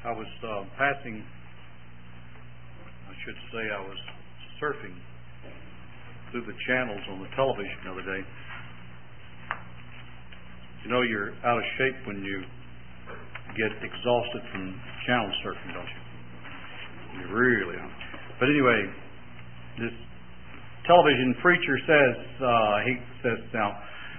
I was passing, I should say I was surfing through the channels on the television the other day. You know you're out of shape when you get exhausted from channel surfing, don't you? You really are. But anyway, this television preacher says now,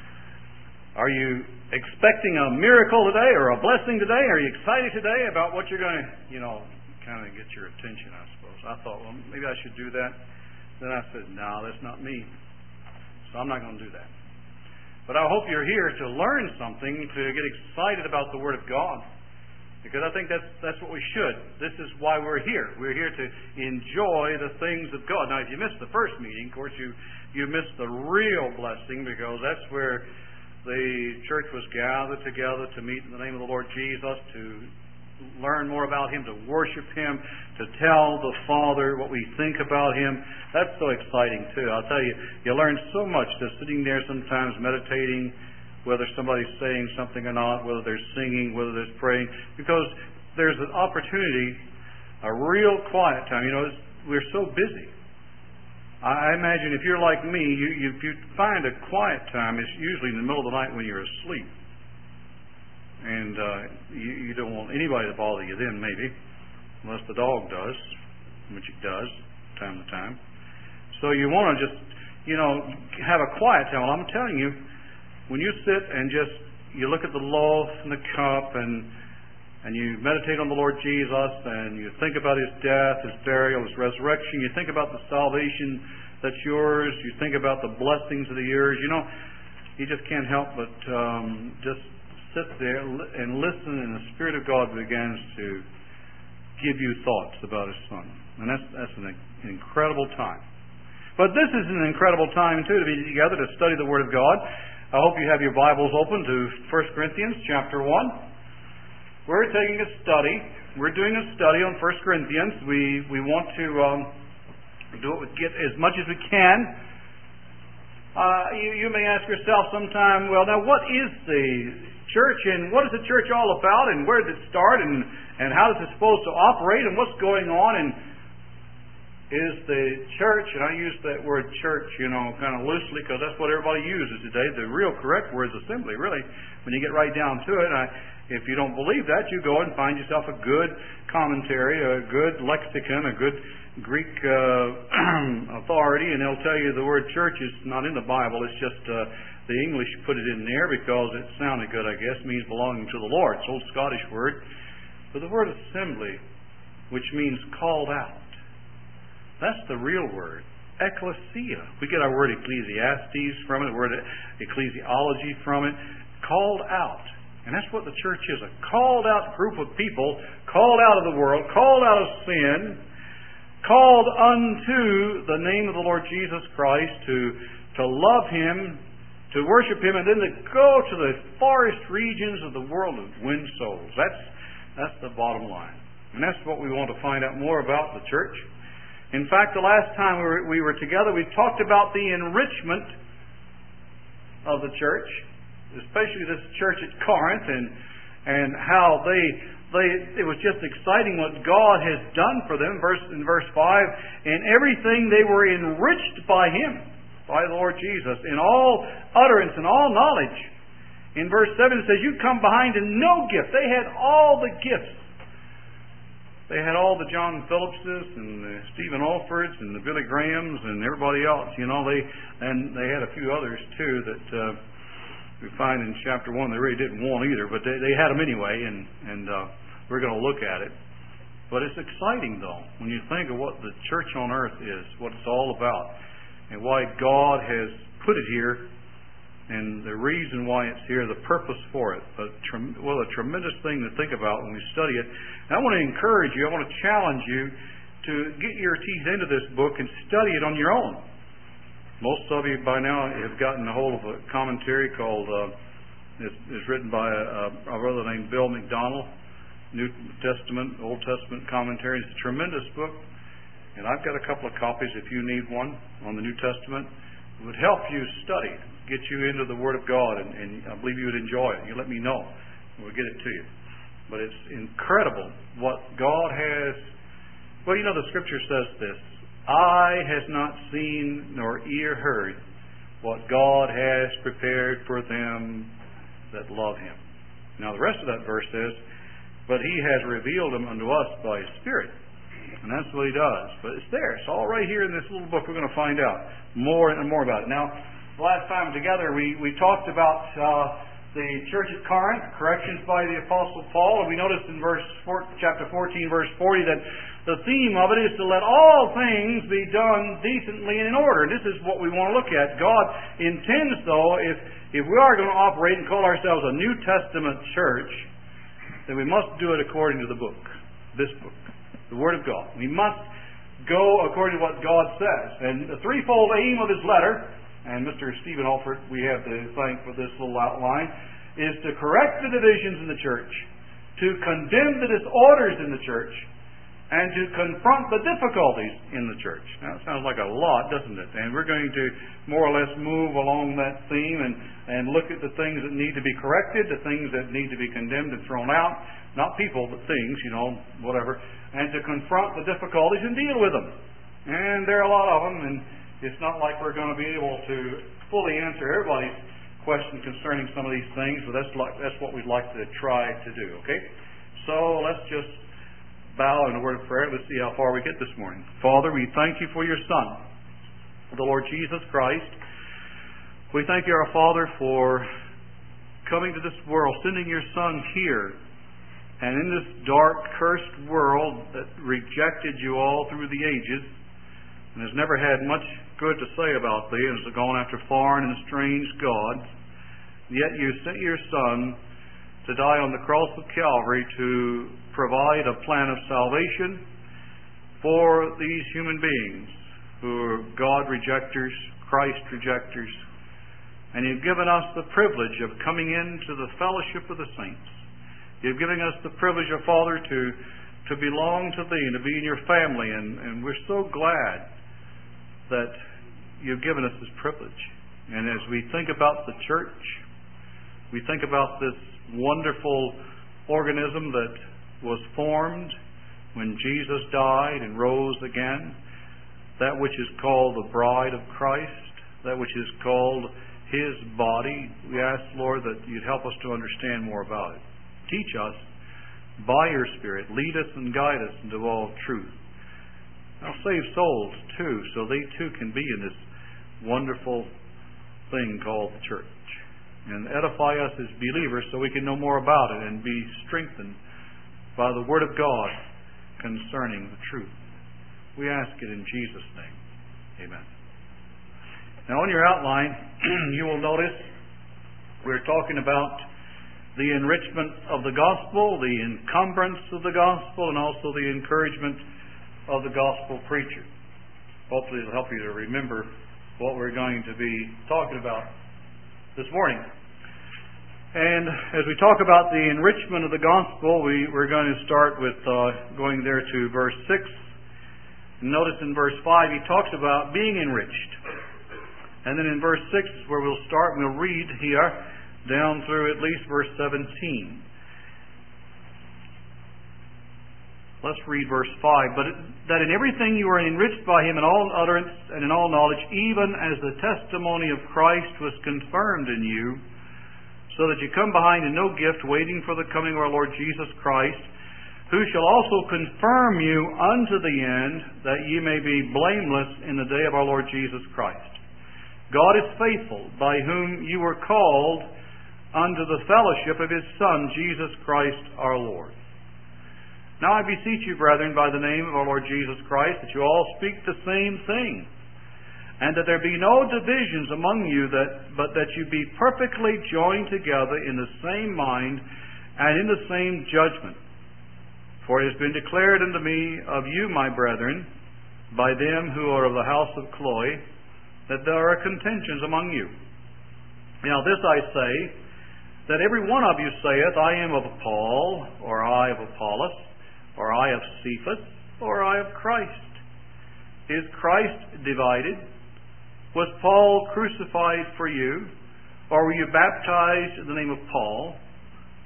are you expecting a miracle today or a blessing today? Are you excited today about what you're going to, kind of get your attention, I suppose. I thought, well, maybe I should do that. Then I said, no, that's not me. So I'm not going to do that. But I hope you're here to learn something, to get excited about the Word of God. Because I think that's what we should. This is why we're here. We're here to enjoy the things of God. Now, if you missed the first meeting, of course, you missed the real blessing, because that's where the church was gathered together to meet in the name of the Lord Jesus, to learn more about Him, to worship Him, to tell the Father what we think about Him. That's so exciting, too. I'll tell you, you learn so much just sitting there sometimes meditating, whether somebody's saying something or not, whether they're singing, whether they're praying, because there's an opportunity, a real quiet time. We're so busy. I imagine if you're like me, if you find a quiet time, it's usually in the middle of the night when you're asleep. And you don't want anybody to bother you then, maybe, unless the dog does, which it does time to time. So you want to just, have a quiet time. Well, I'm telling you, when you sit and you look at the loaf and the cup and you meditate on the Lord Jesus and you think about His death, His burial, His resurrection, you think about the salvation that's yours, you think about the blessings of the years, you just can't help but just sit there and listen, and the Spirit of God begins to give you thoughts about His Son. And that's an incredible time. But this is an incredible time, too, to be together to study the Word of God. I hope you have your Bibles open to 1 Corinthians chapter 1. We're taking a study. We're doing a study on 1 Corinthians. We want to get as much as we can. You may ask yourself sometime, well, now what is the church, and what is the church all about, and where did it start, and how is it supposed to operate, and what's going on, and is the church, and I use that word church, kind of loosely, because that's what everybody uses today. The real correct word is assembly, really, when you get right down to it. If you don't believe that, you go and find yourself a good commentary, a good lexicon, a good Greek authority, and they'll tell you the word church is not in the Bible. It's just the English put it in there because it sounded good, I guess. It means belonging to the Lord. It's an old Scottish word. But the word assembly, which means called out, that's the real word. Ecclesia. We get our word Ecclesiastes from it, the word ecclesiology from it. Called out. And that's what the church is. A called out group of people, called out of the world, called out of sin, called unto the name of the Lord Jesus Christ, to love Him, to worship Him, and then to go to the farthest regions of the world and win souls. That's the bottom line. And that's what we want to find out more about the church. In fact, the last time we were together, we talked about the enrichment of the church, especially this church at Corinth, and how it was just exciting what God has done for them. In verse 5, in everything they were enriched by Him, by the Lord Jesus, in all utterance and all knowledge. In verse 7 it says, you come behind in no gift. They had all the gifts. They had all the John Phillipses and the Stephen Alfords and the Billy Grahams and everybody else. And they had a few others too that we find in chapter 1 they really didn't want either, but they had them anyway, and we're going to look at it. But it's exciting though when you think of what the church on earth is, what it's all about, and why God has put it here, and the reason why it's here, the purpose for it. A tremendous thing to think about when we study it. And I want to encourage you, I want to challenge you to get your teeth into this book and study it on your own. Most of you by now have gotten a hold of a commentary called, it's written by a brother named Bill McDonald, New Testament, Old Testament commentary. It's a tremendous book. And I've got a couple of copies if you need one on the New Testament. It would help you study, get you into the Word of God, and I believe you would enjoy it. You let me know. We'll get it to you. But it's incredible what God has. Well, you know, the Scripture says this: eye has not seen nor ear heard what God has prepared for them that love Him. Now, the rest of that verse says, but He has revealed them unto us by His Spirit. And that's what He does. But it's there. It's all right here in this little book. We're going to find out more and more about it. Now, last time together we talked about the church at Corinth, corrections by the Apostle Paul, and we noticed in chapter 14, verse 40, that the theme of it is to let all things be done decently and in order. And this is what we want to look at. God intends, though, if we are going to operate and call ourselves a New Testament church, then we must do it according to the book, this book, the Word of God. We must go according to what God says. And the threefold aim of His letter, and Mr. Stephen Alford, we have to thank for this little outline, is to correct the divisions in the church, to condemn the disorders in the church, and to confront the difficulties in the church. Now, it sounds like a lot, doesn't it? And we're going to more or less move along that theme and look at the things that need to be corrected, the things that need to be condemned and thrown out. Not people, but things, whatever. And to confront the difficulties and deal with them. And there are a lot of them, and it's not like we're going to be able to fully answer everybody's question concerning some of these things, but that's what we'd like to try to do, okay? So let's just bow in a word of prayer. Let's see how far we get this morning. Father, we thank You for Your Son, the Lord Jesus Christ. We thank You, our Father, for coming to this world, sending Your Son here, and in this dark, cursed world that rejected You all through the ages, and has never had much good to say about Thee, and has gone after foreign and strange gods, yet You sent Your Son to die on the cross of Calvary to provide a plan of salvation for these human beings who are God rejectors, Christ rejectors. And You've given us the privilege of coming into the fellowship of the saints. You've given us the privilege, our Father, to belong to Thee and to be in Your family. And we're so glad that You've given us this privilege. And as we think about the church, we think about this wonderful organism that was formed when Jesus died and rose again, that which is called the bride of Christ, that which is called His body. We ask, Lord, that You'd help us to understand more about it. Teach us by Your Spirit. Lead us and guide us into all truth. Now save souls too, so they too can be in this wonderful thing called the church. And edify us as believers so we can know more about it and be strengthened by the Word of God concerning the truth. We ask it in Jesus' name. Amen. Now on your outline, you will notice we're talking about the enrichment of the gospel, the encumbrance of the gospel, and also the encouragement of the gospel preacher. Hopefully it'll help you to remember what we're going to be talking about this morning. And as we talk about the enrichment of the gospel, we're going to start with going there to verse 6. Notice in verse 5 he talks about being enriched. And then in verse 6 is where we'll start, and we'll read here down through at least verse 17. Let's read verse 5. But that in everything you are enriched by Him in all utterance and in all knowledge, even as the testimony of Christ was confirmed in you, so that you come behind in no gift, waiting for the coming of our Lord Jesus Christ, who shall also confirm you unto the end, that ye may be blameless in the day of our Lord Jesus Christ. God is faithful, by whom you were called unto the fellowship of His Son, Jesus Christ our Lord. Now I beseech you, brethren, by the name of our Lord Jesus Christ, that you all speak the same thing, and that there be no divisions among you, but that you be perfectly joined together in the same mind and in the same judgment. For it has been declared unto me of you, my brethren, by them who are of the house of Chloe, that there are contentions among you. Now this I say, that every one of you saith, I am of Paul, or I of Apollos, or I of Cephas, or I of Christ. Is Christ divided? Was Paul crucified for you? Or were you baptized in the name of Paul?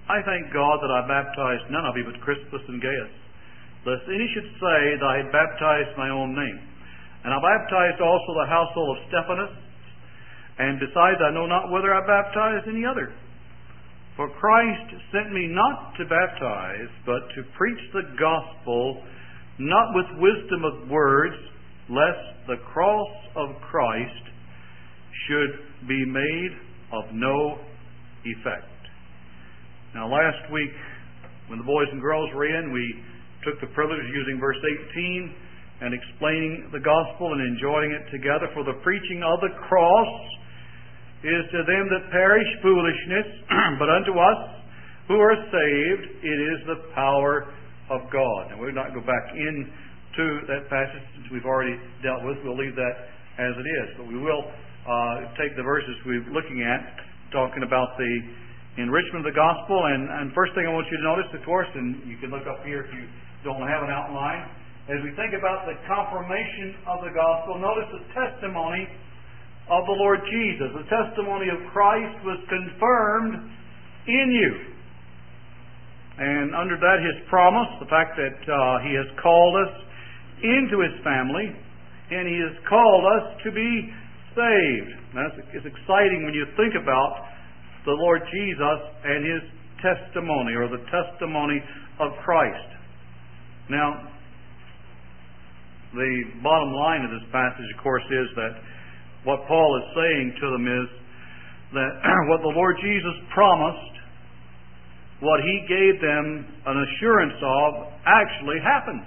I thank God that I baptized none of you but Crispus and Gaius, lest any should say that I had baptized my own name. And I baptized also the household of Stephanas, and besides I know not whether I baptized any other. For Christ sent me not to baptize, but to preach the gospel, not with wisdom of words, lest the cross of Christ should be made of no effect. Now last week, when the boys and girls were in, we took the privilege of using verse 18 and explaining the gospel and enjoying it together. For the preaching of the cross is to them that perish foolishness, but unto us who are saved it is the power of God. And we'll not go back into that passage since we've already dealt with. We'll leave that as it is. But we will take the verses we're looking at, talking about the enrichment of the gospel. And first thing I want you to notice, of course, and you can look up here if you don't have an outline, as we think about the confirmation of the gospel, notice the testimony of the Lord Jesus. The testimony of Christ was confirmed in you. And under that, His promise, the fact that He has called us into His family, and He has called us to be saved. It's exciting when you think about the Lord Jesus and His testimony, or the testimony of Christ. Now, the bottom line of this passage, of course, is that what Paul is saying to them is that what the Lord Jesus promised, what He gave them an assurance of, actually happened.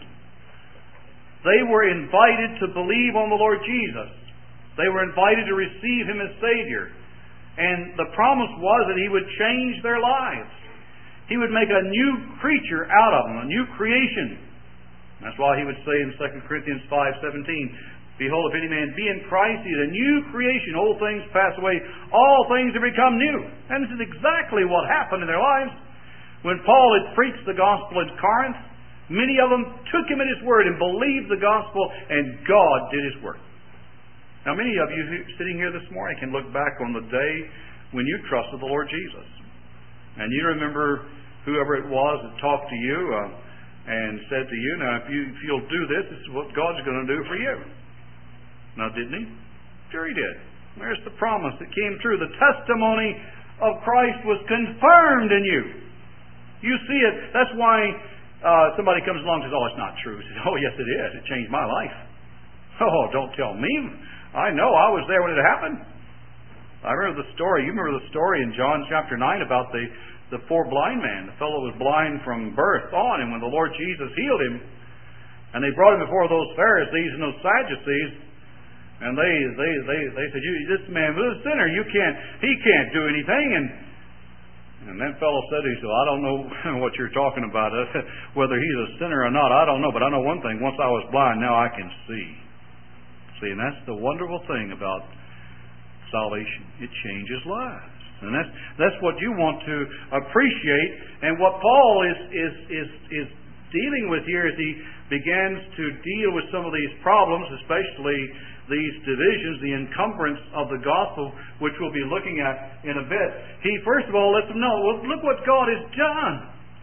They were invited to believe on the Lord Jesus. They were invited to receive Him as Savior. And the promise was that He would change their lives. He would make a new creature out of them, a new creation. That's why He would say in 2 Corinthians 5:17, Behold, if any man be in Christ, he is a new creation. Old things pass away. All things have become new. And this is exactly what happened in their lives. When Paul had preached the gospel in Corinth, many of them took him at his word and believed the gospel, and God did His work. Now, many of you sitting here this morning can look back on the day when you trusted the Lord Jesus. And you remember whoever it was that talked to you and said to you, now, if you'll do this, this is what God's going to do for you. Now, didn't He? Sure He did. There's the promise that came true. The testimony of Christ was confirmed in you. You see it. That's why somebody comes along and says, oh, it's not true. He says, oh, yes, it is. It changed my life. Oh, don't tell me. I know. I was there when it happened. I remember the story. You remember the story in John chapter 9 about the poor blind man. The fellow was blind from birth on, and when the Lord Jesus healed him, and they brought him before those Pharisees and those Sadducees, and they said, this man was a sinner. He can't do anything. And that fellow said, he said, I don't know what you're talking about, whether he's a sinner or not. I don't know, but I know one thing. Once I was blind, now I can see. See, and that's the wonderful thing about salvation. It changes lives. And that's what you want to appreciate. And what Paul is dealing with here as he begins to deal with some of these problems, especially these divisions, the encumbrance of the gospel, which we'll be looking at in a bit. He first of all lets them know, well, look what God has done.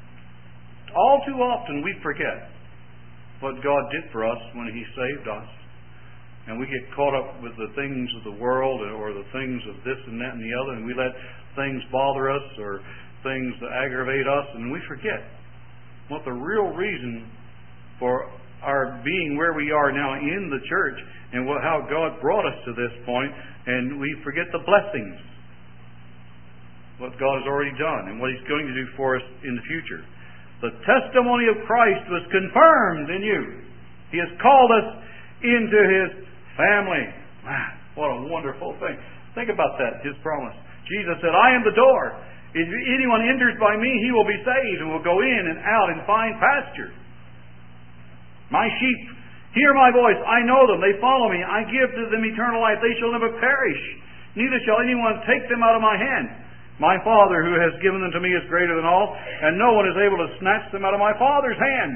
All too often we forget what God did for us when He saved us. And we get caught up with the things of the world or the things of this and that and the other, and we let things bother us or things that aggravate us, and we forget what the real reason for our being where we are now in the church and how God brought us to this point, and we forget the blessings, what God has already done and what He's going to do for us in the future. The testimony of Christ was confirmed in you. He has called us into His family. Wow, what a wonderful thing. Think about that, His promise. Jesus said, I am the door. If anyone enters by me, he will be saved and will go in and out and find pasture. My sheep hear my voice. I know them. They follow me. I give to them eternal life. They shall never perish. Neither shall anyone take them out of my hand. My Father who has given them to me is greater than all, and no one is able to snatch them out of my Father's hand.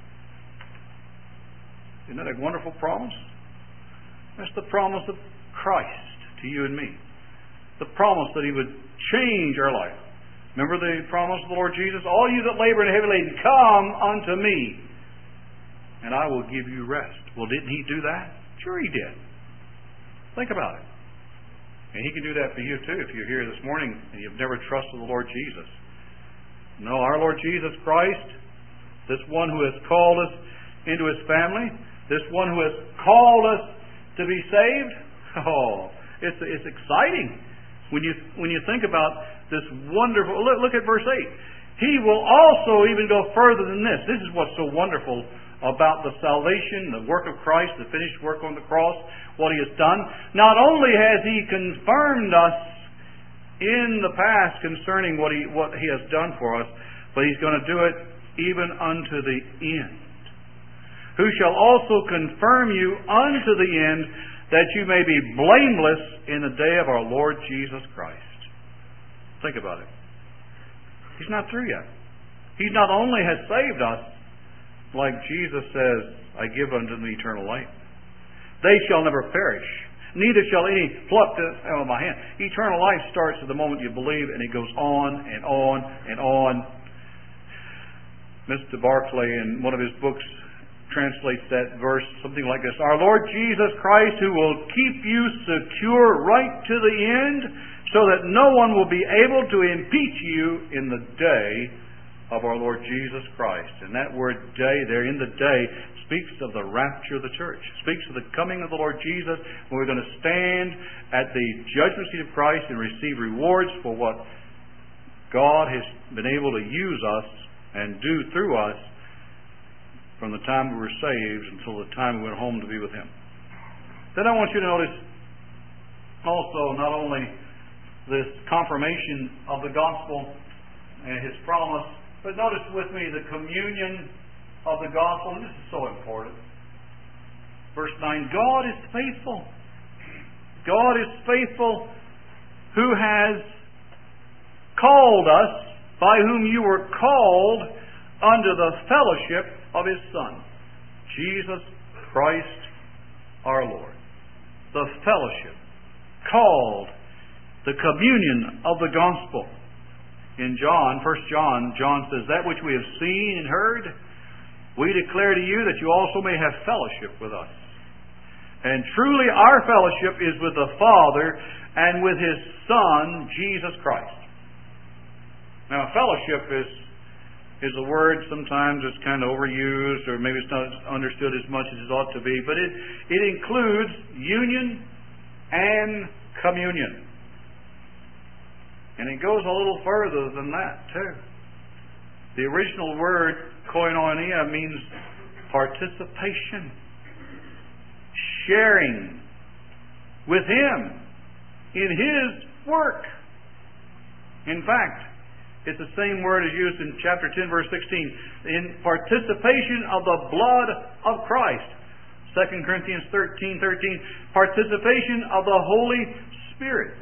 Isn't that a wonderful promise? That's the promise of Christ to you and me. The promise that He would change our life. Remember the promise of the Lord Jesus? All you that labor and are heavy laden, come unto me, and I will give you rest. Well, didn't He do that? Sure He did. Think about it. And He can do that for you too if you're here this morning and you've never trusted the Lord Jesus. No, our Lord Jesus Christ, this one who has called us into His family, this one who has called us to be saved, it's exciting when you think about this wonderful. Look at verse 8. He will also even go further than this. This is what's so wonderful about the salvation, the work of Christ, the finished work on the cross, what He has done. Not only has He confirmed us in the past concerning what He has done for us, but He's going to do it even unto the end. Who shall also confirm you unto the end, that you may be blameless in the day of our Lord Jesus Christ. Think about it. He's not through yet. He not only has saved us, like Jesus says, I give unto them eternal life. They shall never perish, neither shall any pluck out of my hand. Eternal life starts at the moment you believe, and it goes on and on and on. Mr. Barclay, in one of his books, translates that verse something like this: Our Lord Jesus Christ, who will keep you secure right to the end, so that no one will be able to impeach you in the day of our Lord Jesus Christ. And that word day there, in the day, speaks of the rapture of the church. Speaks of the coming of the Lord Jesus, when we're going to stand at the judgment seat of Christ and receive rewards for what God has been able to use us and do through us from the time we were saved until the time we went home to be with Him. Then I want you to notice also not only this confirmation of the gospel and His promise, but notice with me the communion of the gospel. And this is so important. Verse 9, God is faithful. God is faithful, who has called us, by whom you were called unto the fellowship of His Son, Jesus Christ our Lord. The fellowship, called, the communion of the gospel. In John, 1 John, John says, that which we have seen and heard, we declare to you, that you also may have fellowship with us. And truly our fellowship is with the Father and with His Son, Jesus Christ. Now, fellowship is a word sometimes that's kind of overused, or maybe it's not understood as much as it ought to be, but it includes union and communion. And it goes a little further than that, too. The original word, koinonia, means participation, sharing with Him in His work. In fact, it's the same word as used in chapter 10, verse 16, in participation of the blood of Christ. 2 Corinthians 13:13, participation of the Holy Spirit.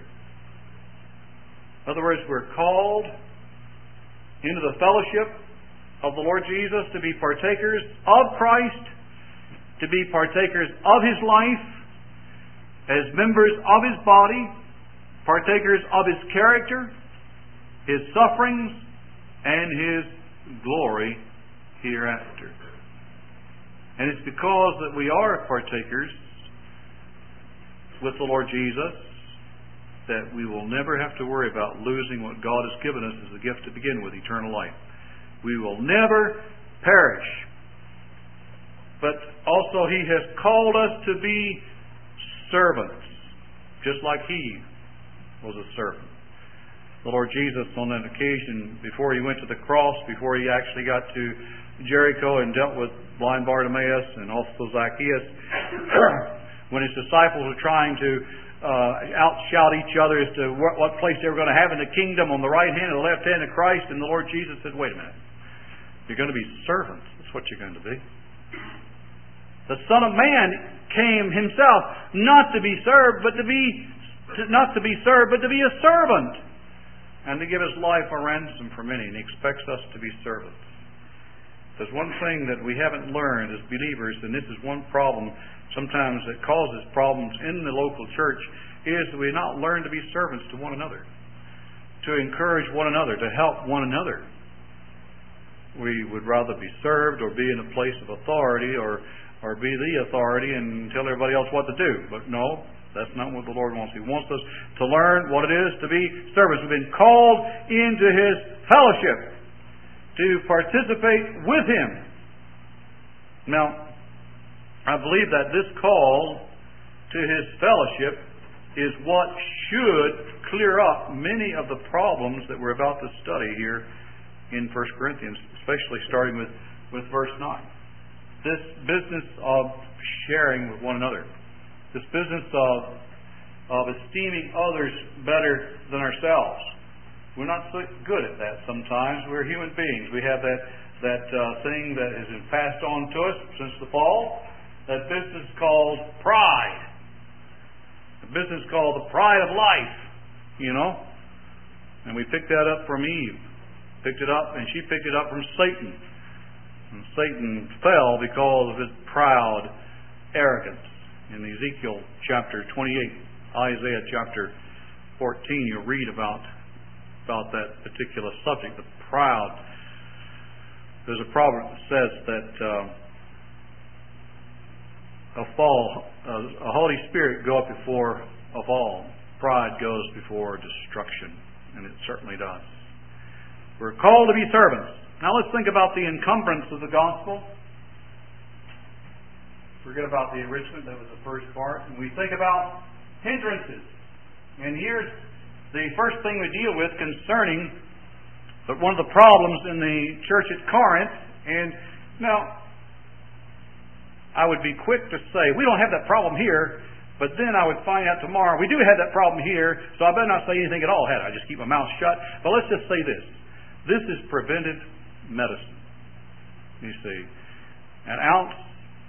In other words, we're called into the fellowship of the Lord Jesus to be partakers of Christ, to be partakers of His life, as members of His body, partakers of His character, His sufferings, and His glory hereafter. And it's because that we are partakers with the Lord Jesus that we will never have to worry about losing what God has given us as a gift to begin with, eternal life. We will never perish. But also He has called us to be servants, just like He was a servant. The Lord Jesus, on that occasion, before He went to the cross, before He actually got to Jericho and dealt with blind Bartimaeus and also Zacchaeus, when His disciples were trying to outshout each other as to what place they were going to have in the kingdom, on the right hand or the left hand of Christ, and the Lord Jesus said, wait a minute. You're going to be servants. That's what you're going to be. The Son of Man came Himself not to be served, but to be a servant, and to give His life a ransom for many. And He expects us to be servants. There's one thing that we haven't learned as believers, and this is one problem sometimes that causes problems in the local church, is that we not learn to be servants to one another. to encourage one another, to help one another. We would rather be served or be in a place of authority or be the authority and tell everybody else what to do. But no, that's not what the Lord wants. He wants us to learn what it is to be servants. We've been called into His fellowship to participate with Him. Now, I believe that this call to His fellowship is what should clear up many of the problems that we're about to study here in 1 Corinthians, especially starting with verse 9. This business of sharing with one another. This business of esteeming others better than ourselves. We're not so good at that sometimes. We're human beings. We have that thing that has been passed on to us since the fall. That business called pride. The business called the pride of life. And we picked that up from Eve. Picked it up, and she picked it up from Satan. And Satan fell because of his proud arrogance. In Ezekiel chapter 28, Isaiah chapter 14, you'll read about that particular subject, the proud. There's a proverb that says that a haughty spirit goeth before a fall. Pride goes before destruction, and it certainly does. We're called to be servants. Now let's think about the encumbrance of the gospel. Forget about the enrichment, that was the first part. And we think about hindrances. And here's the first thing we deal with concerning one of the problems in the church at Corinth. And now, I would be quick to say, we don't have that problem here, but then I would find out tomorrow, we do have that problem here, so I better not say anything at all, had I just keep my mouth shut. But let's just say this. This is preventive medicine. You see, an ounce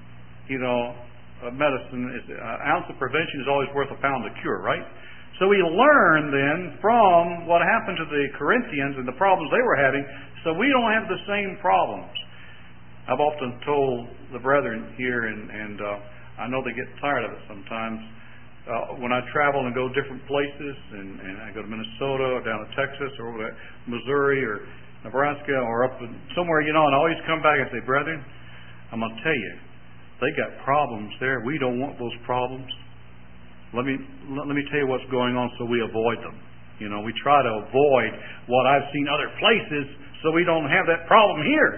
of medicine, an ounce of prevention is always worth a pound of cure, right? So we learn then from what happened to the Corinthians and the problems they were having, so we don't have the same problems. I've often told the brethren here, and I know they get tired of it sometimes, when I travel and go different places, and I go to Minnesota or down to Texas or over to Missouri or Nebraska or up somewhere, and I always come back and say, brethren, I'm going to tell you, they got problems there. We don't want those problems. Let me tell you what's going on so we avoid them. We try to avoid what I've seen other places so we don't have that problem here.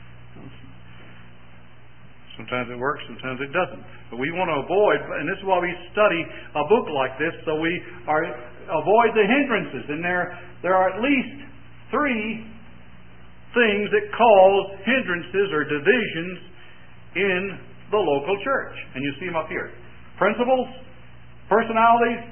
Sometimes it works, sometimes it doesn't. But we want to avoid, and this is why we study a book like this, so we avoid the hindrances. And there are at least 3 things that cause hindrances or divisions in the local church. And you see them up here. Principles, personalities,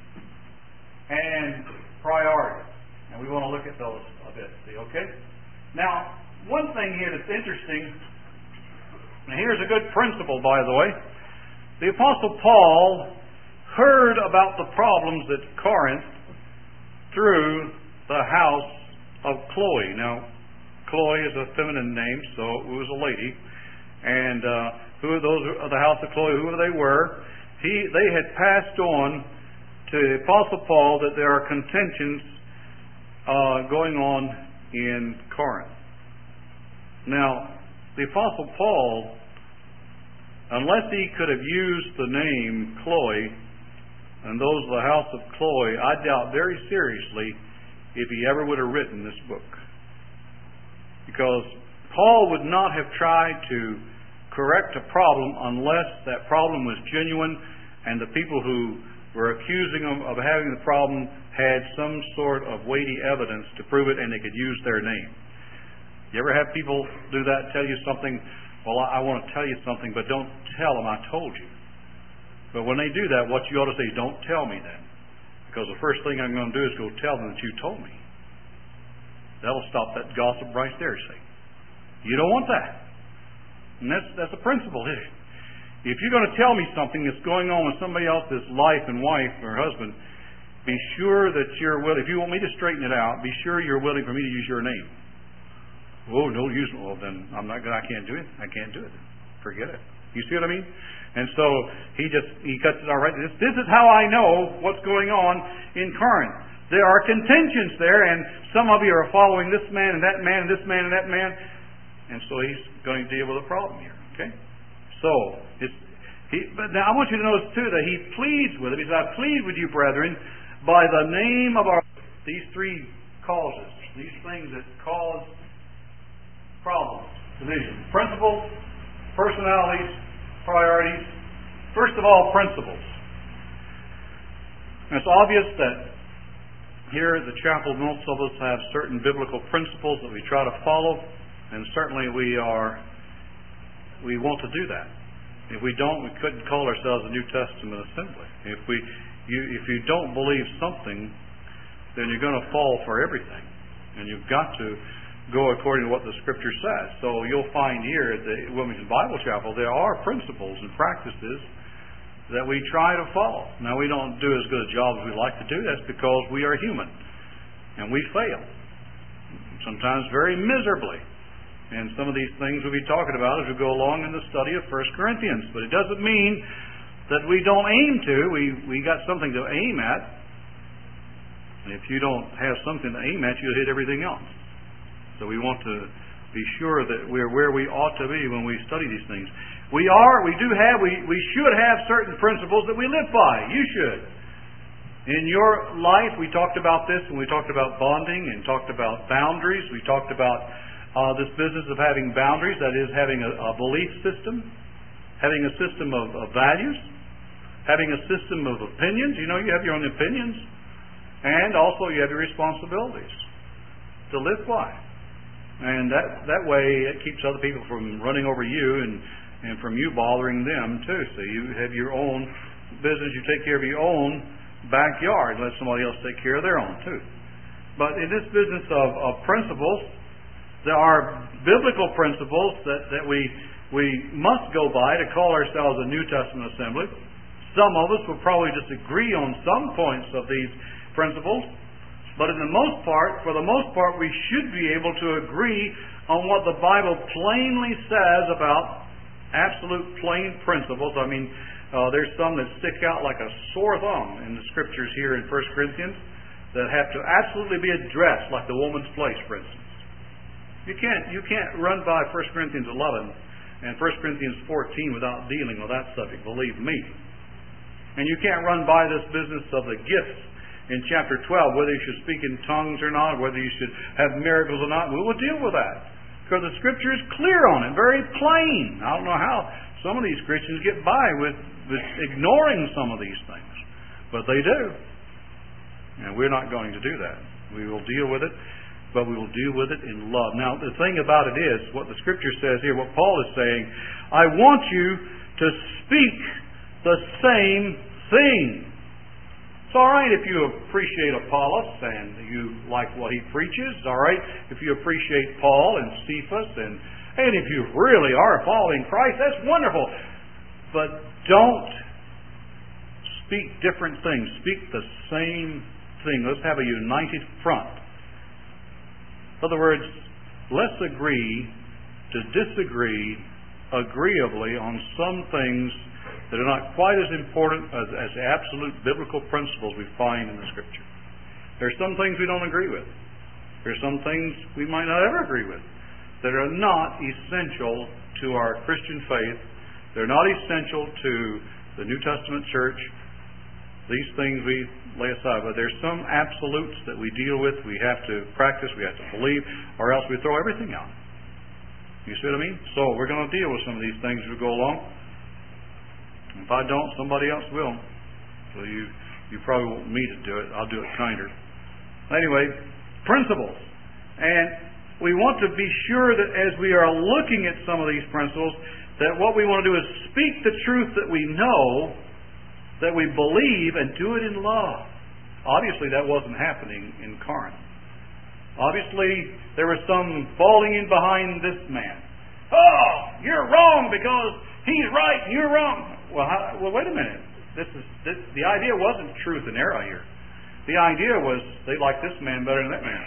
and priorities. And we want to look at those a bit. See, okay? Now, one thing here that's interesting, and here's a good principle, by the way. The Apostle Paul heard about the problems at Corinth through the house of Chloe. Now, Chloe is a feminine name, so it was a lady. And who are those of the house of Chloe? Whoever they were, they had passed on to the Apostle Paul that there are contentions going on in Corinth. Now, the Apostle Paul, unless he could have used the name Chloe and those of the house of Chloe, I doubt very seriously if he ever would have written this book. Because Paul would not have tried to correct a problem unless that problem was genuine and the people who were accusing him of having the problem had some sort of weighty evidence to prove it and they could use their name. You ever have people do that, tell you something, well, I want to tell you something, but don't tell them I told you. But when they do that, what you ought to say, don't tell me then. Because the first thing I'm going to do is go tell them that you told me. That'll stop that gossip right there, see. You don't want that. And that's a principle here. If you're going to tell me something that's going on with somebody else's life and wife or husband, be sure that you're willing. If you want me to straighten it out, be sure you're willing for me to use your name. Oh, no use. Well, then I can't do it. I can't do it. Forget it. You see what I mean? And so he cuts it out right. This is how I know what's going on in Corinth. there are contentions there, and some of you are following this man and that man and this man and that man, and so he's going to deal with a problem here. Okay? So, but now I want you to notice too that he pleads with him. He says, I plead with you, brethren, by the name of our... These three causes, these things that cause problems, division. Principles, personalities, priorities. First of all, principles. And it's obvious that here at the chapel, most of us have certain biblical principles that we try to follow, and certainly we want to do that. If we don't, we couldn't call ourselves a New Testament assembly. If you don't believe something, then you're going to fall for everything, and you've got to go according to what the Scripture says. So you'll find here at the Wilmington Bible Chapel there are principles and practices that we try to follow. Now, we don't do as good a job as we'd like to do. That's because we are human, and we fail, sometimes very miserably. And some of these things we'll be talking about as we go along in the study of 1 Corinthians. But it doesn't mean that we don't aim to. We got something to aim at. And if you don't have something to aim at, you'll hit everything else. So we want to be sure that we're where we ought to be when we study these things. We should have certain principles that we live by. You should. In your life, we talked about this when we talked about bonding and talked about boundaries. We talked about this business of having boundaries, that is, having a belief system, having a system of values, having a system of opinions. You know, you have your own opinions. And also you have your responsibilities to live by. And that way it keeps other people from running over you and from you bothering them too. So you have your own business, you take care of your own backyard, let somebody else take care of their own too. But in this business of principles, there are biblical principles that we must go by to call ourselves a New Testament assembly. Some of us will probably disagree on some points of these principles, but for the most part, we should be able to agree on what the Bible plainly says about absolute plain principles. I mean, there's some that stick out like a sore thumb in the Scriptures here in 1 Corinthians that have to absolutely be addressed, like the woman's place, for instance. You can't run by 1 Corinthians 11 and 1 Corinthians 14 without dealing with that subject, believe me. And you can't run by this business of the gifts in chapter 12, whether you should speak in tongues or not, whether you should have miracles or not. We will deal with that, because the Scripture is clear on it, very plain. I don't know how some of these Christians get by with ignoring some of these things, but they do. And we're not going to do that. We will deal with it, but we will deal with it in love. Now, the thing about it is, what the Scripture says here, what Paul is saying, I want you to speak the same thing. It's all right if you appreciate Apollos and you like what he preaches. It's all right if you appreciate Paul and Cephas, and if you really are following Christ, that's wonderful. But don't speak different things. Speak the same thing. Let's have a united front. In other words, let's agree to disagree agreeably on some things that are not quite as important as absolute biblical principles we find in the Scripture. There are some things we don't agree with. There are some things we might not ever agree with that are not essential to our Christian faith. They're not essential to the New Testament church. These things we lay aside. But there's some absolutes that we deal with, we have to practice, we have to believe, or else we throw everything out. You see what I mean? So we're going to deal with some of these things as we go along. If I don't, somebody else will. So you probably won't me to do it. I'll do it kinder. Anyway, principles. And we want to be sure that as we are looking at some of these principles, that what we want to do is speak the truth that we know, that we believe, and do it in love. Obviously, that wasn't happening in Corinth. Obviously, there was some falling in behind this man. Oh, you're wrong because he's right and you're wrong. Well, wait a minute. The idea wasn't truth and error here. The idea was they like this man better than that man.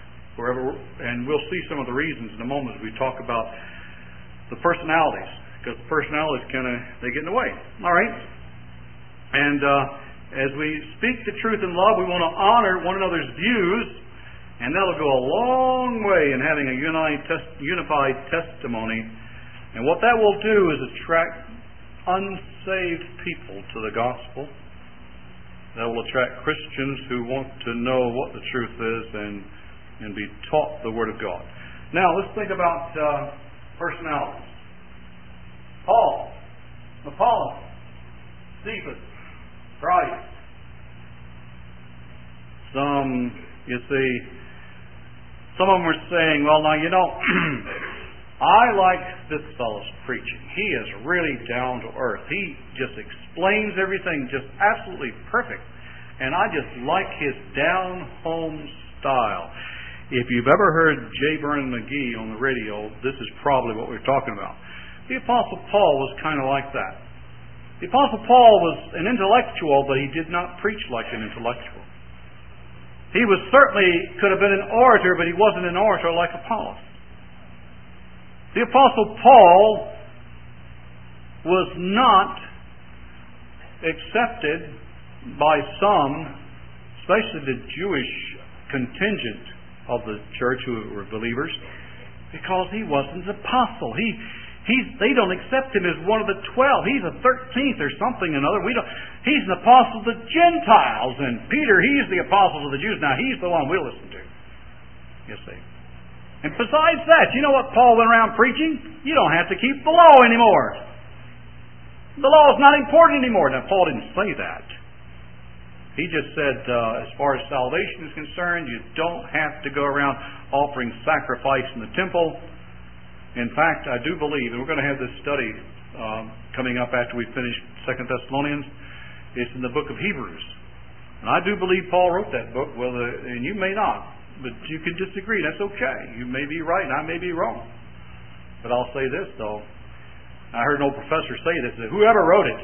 And we'll see some of the reasons in a moment as we talk about the personalities, because the personalities they get in the way. All right. And as we speak the truth in love, we want to honor one another's views, and that'll go a long way in having a unified testimony. And what that will do is attract unsaved people to the gospel. That will attract Christians who want to know what the truth is and be taught the Word of God. Now, let's think about personalities. Paul, Apollos, Cephas, Christ. Some of them were saying, well, now, I like this fellow's preaching. He is really down to earth. He just explains everything just absolutely perfect. And I just like his down-home style. If you've ever heard J. Vernon McGee on the radio, this is probably what we're talking about. The Apostle Paul was kind of like that. The Apostle Paul was an intellectual, but he did not preach like an intellectual. He was certainly could have been an orator, but he wasn't an orator like Apollos. The Apostle Paul was not accepted by some, especially the Jewish contingent of the church who were believers, because he wasn't an apostle. They don't accept him as one of the 12. He's a 13th or something or another. He's an apostle to the Gentiles, and Peter, he's the apostle to the Jews. Now, he's the one we'll listen to. You see. And besides that, you know what Paul went around preaching? You don't have to keep the law anymore. The law is not important anymore. Now, Paul didn't say that. He just said, as far as salvation is concerned, you don't have to go around offering sacrifice in the temple. In fact, I do believe, and we're going to have this study coming up after we finish 2 Thessalonians, it's in the book of Hebrews. And I do believe Paul wrote that book, and you may not. But you can disagree. That's okay. You may be right and I may be wrong. But I'll say this, though. I heard an old professor say this, that whoever wrote it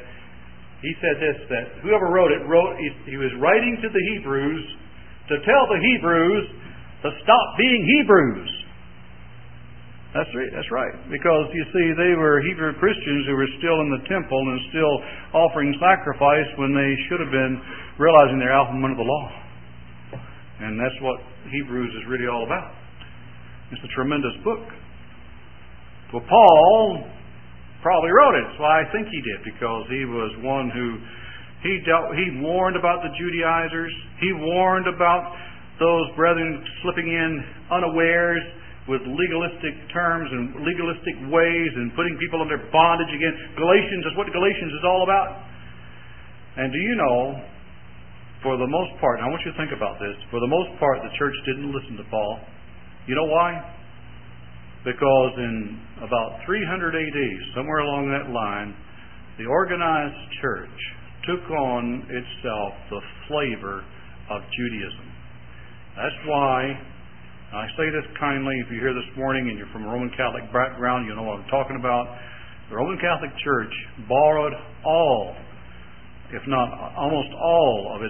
that whoever wrote it, he was writing to the Hebrews to tell the Hebrews to stop being Hebrews. That's right. Because, you see, they were Hebrew Christians who were still in the temple and still offering sacrifice when they should have been realizing they're out from under the law. And that's what Hebrews is really all about. It's a tremendous book. Well, Paul probably wrote it. So I think he did, because he was one who he warned about the Judaizers. He warned about those brethren slipping in unawares with legalistic terms and legalistic ways and putting people under bondage again. Galatians is what Galatians is all about. And do you know, for the most part, and I want you to think about this, for the most part the church didn't listen to Paul. You know why? Because in about 300 AD, somewhere along that line, the organized church took on itself the flavor of Judaism. That's why, I say this kindly, if you're here this morning and you're from a Roman Catholic background, you know what I'm talking about. The Roman Catholic Church borrowed all, if not almost all, of its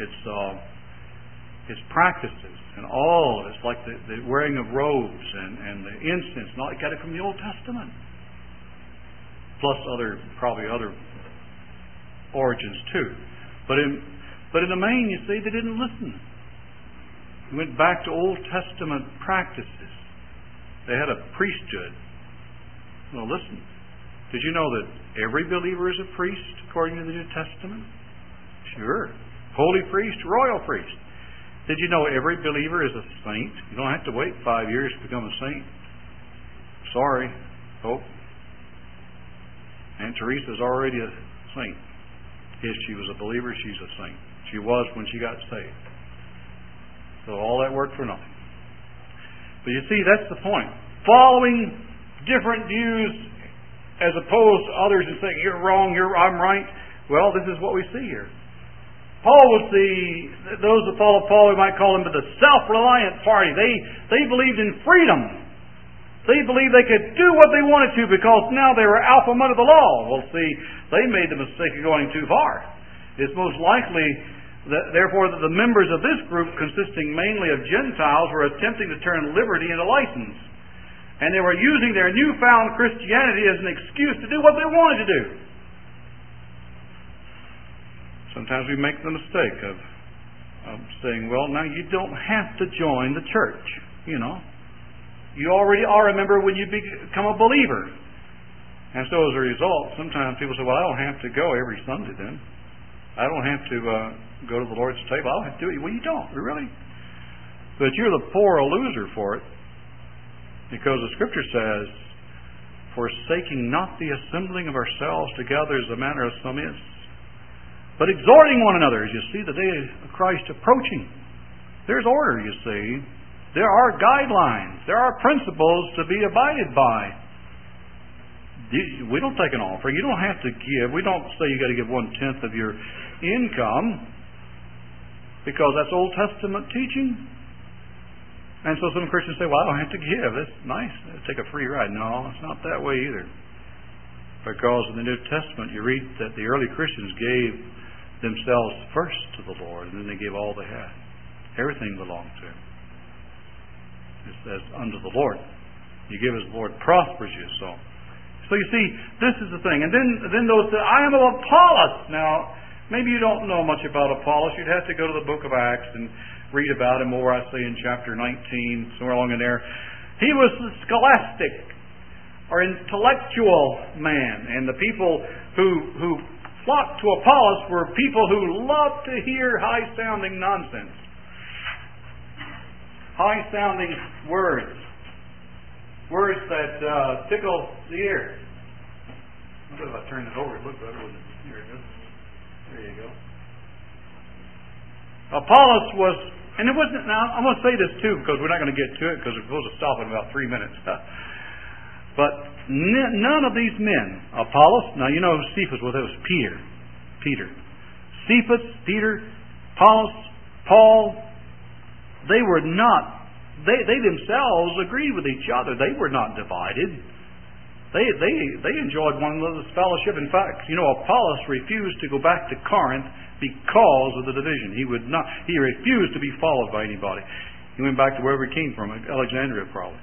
practices and all of it. It's like the wearing of robes and the incense and all. It got it from the Old Testament, plus probably other origins too. But in the main, you see, they didn't listen. They went back to Old Testament practices. They had a priesthood. Well, listen. Did you know that every believer is a priest according to the New Testament? Sure. Holy priest, royal priest. Did you know every believer is a saint? You don't have to wait 5 years to become a saint. Sorry, Pope. Aunt Teresa's already a saint. If she was a believer, she's a saint. She was when she got saved. So all that worked for nothing. But you see, that's the point. Following different views as opposed to others and saying, you're wrong, I'm right. Well, this is what we see here. Paul was those that follow Paul, we might call them the self-reliant party. They believed in freedom. They believed they could do what they wanted to because now they were out from under the law. Well, see, they made the mistake of going too far. It's most likely therefore that the members of this group, consisting mainly of Gentiles, were attempting to turn liberty into license. And they were using their newfound Christianity as an excuse to do what they wanted to do. Sometimes we make the mistake of saying, well, now you don't have to join the church, you know. You already are a member when you become a believer. And so as a result, sometimes people say, well, I don't have to go every Sunday then. I don't have to go to the Lord's table. I don't have to do it. Well, you don't, really. But you're the poorer loser for it. Because the Scripture says, forsaking not the assembling of ourselves together as the manner of some is, but exhorting one another, as you see the day of Christ approaching. There's order, you see. There are guidelines. There are principles to be abided by. We don't take an offering. You don't have to give. We don't say you got to give 1/10 of your income, because that's Old Testament teaching. And so some Christians say, well, I don't have to give. That's nice. I'll take a free ride. No, it's not that way either. Because in the New Testament you read that the early Christians gave themselves first to the Lord, and then they gave all they had. Everything belonged to Him. It says, unto the Lord. You give as the Lord prospers you. So you see, this is the thing. And then those say, I am of Apollos. Now, maybe you don't know much about Apollos. You'd have to go to the book of Acts and read about him more, I say, in chapter 19, somewhere along in there. He was a scholastic or intellectual man. And the people who flocked to Apollos were people who loved to hear high-sounding nonsense. High-sounding words. Words that tickle the ear. What if I turn it over? It looked better, wouldn't it? Here it is. There you go. Apollos was, and it wasn't, now I'm going to say this too, because we're not going to get to it, because we're supposed to stop in about 3 minutes. But none of these men, Apollos, now you know Cephas, well, that was Peter. Cephas, Peter, Apollos, Paul, they were not, they themselves agreed with each other. They were not divided. They enjoyed one another's fellowship. In fact, you know, Apollos refused to go back to Corinth because of the division. He refused to be followed by anybody. He went back to wherever he came from, Alexandria probably.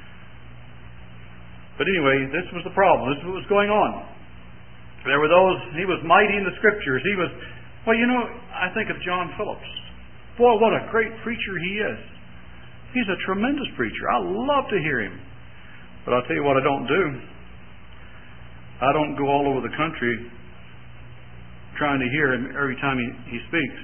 But anyway, this was the problem. This is what was going on. There were those, he was mighty in the Scriptures. He was, well, you know, I think of John Phillips. Boy, what a great preacher he is. He's a tremendous preacher. I love to hear him. But I'll tell you what I don't do. I don't go all over the country trying to hear him every time he speaks.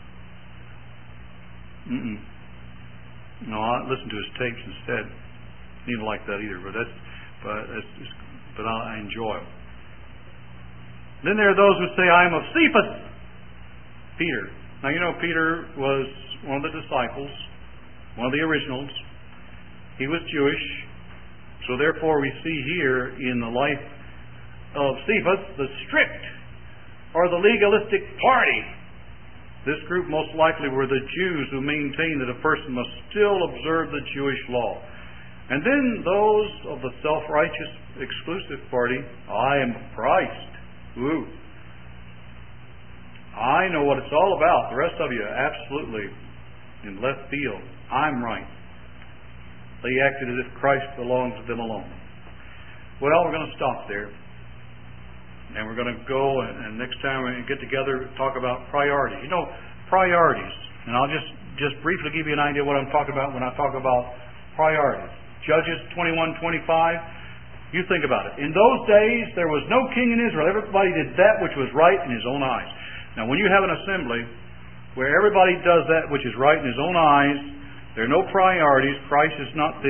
No, I listen to his tapes instead. He didn't like that either, but I enjoy them. Then there are those who say, I am of Cephas, Peter. Now you know Peter was one of the disciples, one of the originals. He was Jewish. So therefore we see here in the life of Cephas the strict or the legalistic party. This group most likely were the Jews who maintained that a person must still observe the Jewish law. And then those of the self-righteous exclusive party, I am of Christ. Ooh. I know what it's all about. The rest of you absolutely in left field. I'm right. They acted as if Christ belonged to them alone. Well, we're going to stop there. And we're going to go and next time we get together talk about priorities. You know, priorities. And I'll just briefly give you an idea what I'm talking about when I talk about priorities. Judges 21:25. You think about it. In those days there was no king in Israel. Everybody did that which was right in his own eyes. Now when you have an assembly where everybody does that which is right in his own eyes, there are no priorities. Christ is not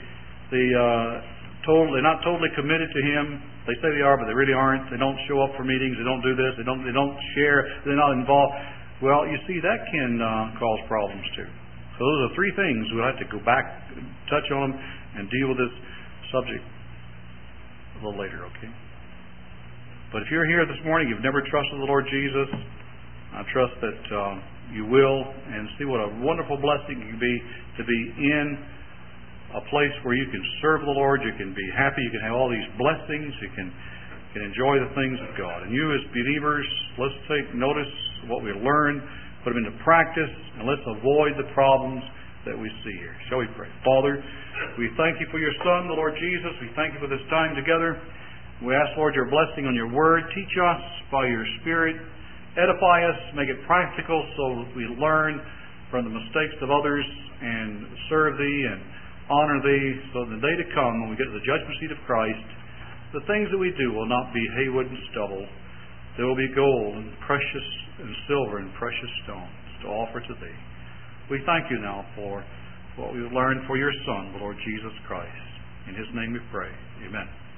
they're not totally committed to Him. They say they are, but they really aren't. They don't show up for meetings. They don't do this. They don't share. They're not involved. Well, you see, that can cause problems too. So those are three things. We'll have to go back, touch on them, and deal with this subject a little later, okay? But if you're here this morning, you've never trusted the Lord Jesus, I trust that you will, and see what a wonderful blessing it can be to be in a place where you can serve the Lord, you can be happy, you can have all these blessings, you can enjoy the things of God. And you as believers, let's take notice of what we learn, put them into practice, and let's avoid the problems that we see here. Shall we pray? Father, we thank you for your Son, the Lord Jesus. We thank you for this time together. We ask, Lord, your blessing on your word. Teach us by your Spirit. edify us, make it practical so that we learn from the mistakes of others and serve Thee and honor Thee, so in the day to come, when we get to the judgment seat of Christ, the things that we do will not be haywood and stubble. There will be gold and precious and silver and precious stones to offer to Thee. We thank You now for what we've learned for Your Son, the Lord Jesus Christ. In His name we pray. Amen.